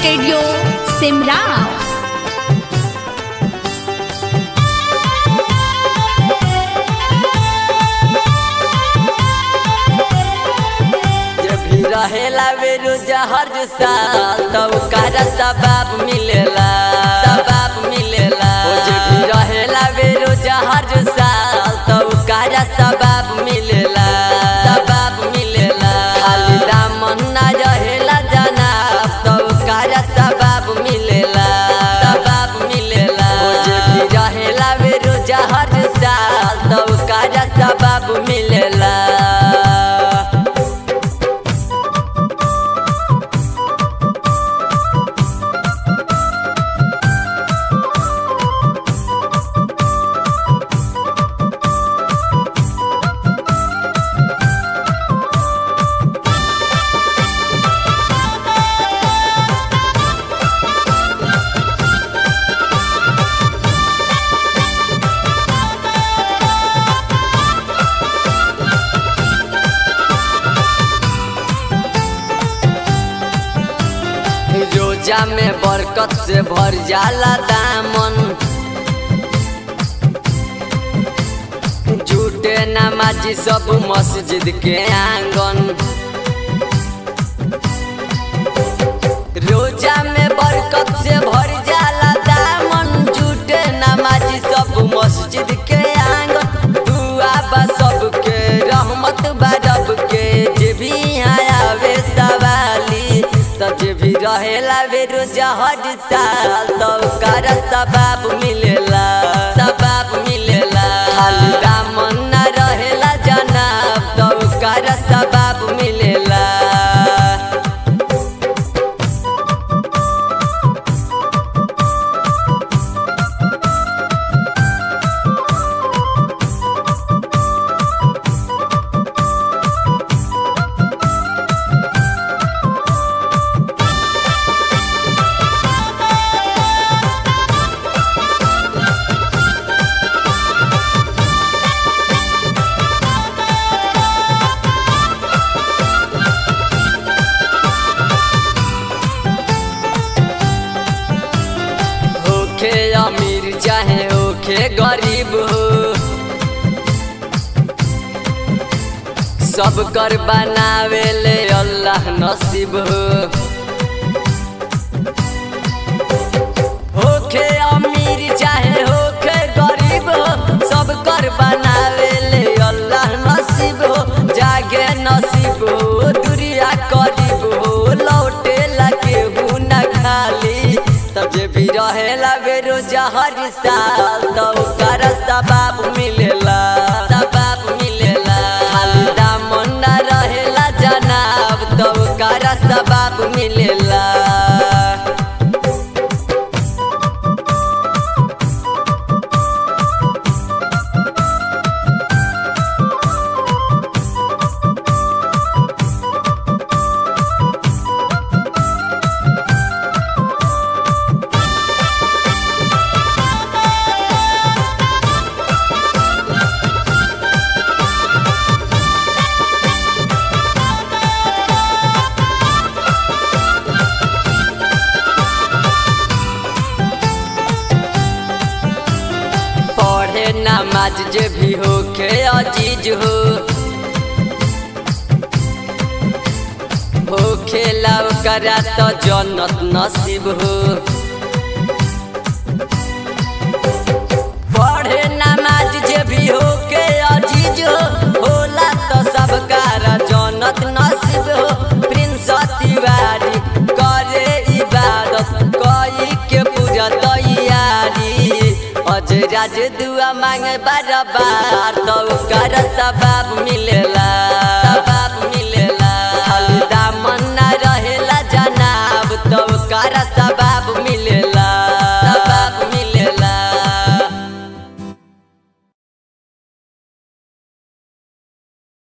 Studio Simrao. जब भी रहेला बेरोजा हर साल तो ओकरा सबाब मिलेला, सबाब मिलेला। जब भी रहेला बेरोजा हर साल तो ओकरा सबाब मिलेला, सबाब मिलेला। खाली दामन ना रहेला जनाब तो ओकरा सबाब मिलेला, सबाब मिलेला। जब भी रहेला बेरोजा हर साल तो ओकरा सबाब मिलेला। रोजा में बरकत से भर जाला दामन, झूठे नमाजी सब मस्जिद के आंगन। रोजा में बरकत से भर जाला दामन, झूठे नमाजी सब मस्जिद के आंगन। दुआ बा सबके रहमत बा रब के, जे भी आवे सवाली जे भी रहेला बेरोजा हर साल तो ओकरा सबाब मिलेला, सबाब मिलेला। खाली दामन ना रहेला जनाब तो ओकरा सबाब मिलेला। होखे अमीर चाहे होखे गरीब हो, सब कर बनावे ले अल्लाह नसीब हो। होखे अमीर चाहे होखे गरीब हो, सब कर बनावे ले अल्लाह नसीब हो। जागे नसीब हो दुरिया करीब हो, लौटे लगे हूँ न खाली। तब जे भी रहेला बेरोजा हर साल तो ओकरा सबाब मिलेला, सबाब मिलेला। खाली दामन ना रहेला जनाब तो ओकरा सबाब मिलेला। नमाज जे भी होखे अजीज हो, होखेला ओकरा तो जन्नत नसीब हो। पढ़े नमाज जे भी होखे अजीज हो, होला तो सबका जन्नत नसीब हो। प्रिंस तिवारी करे इबादत कई के पूजा तैयारी, राज दुआ मांगे बार बार तो ओकरा सबाब मिलेला।